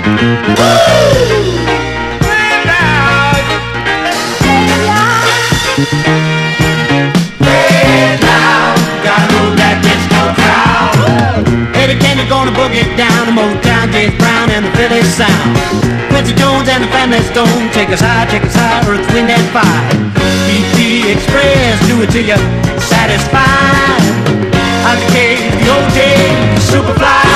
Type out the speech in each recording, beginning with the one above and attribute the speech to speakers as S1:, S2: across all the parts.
S1: Gonna boogie down to Motown, James Brown and the Philly sound. Quincy Jones and the Family Stone, take us high, Earth, Wind and Fire. BP Express, do it till you're satisfied. RK's the OJ, Superfly.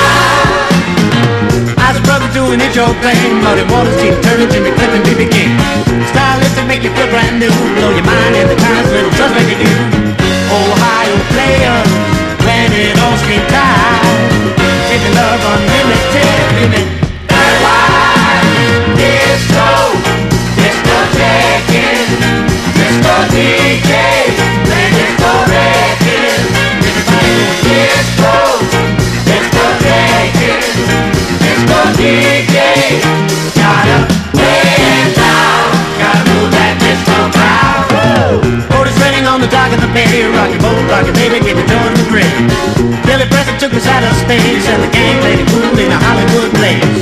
S1: I's Brothers doing it your thing. Muddy Waters, Tina Turner, Jimmy Cliff and B.B. King. Stylistic make you feel brand new, blow your mind in the times, little trust make you do. Ohio players, when it all scream tight. Take the love unlimited, limit. Worldwide, disco, disco taking, disco DJ, play disco records. Everybody go disco, disco taking, disco DJ. Gotta play it down, gotta move that disco crowd. Otis Redding on the dock of the bay, rock your boat, rock your baby, get the joint in the grave. Billy Preston took us out of stage, and the gang played it cool in a Hollywood place.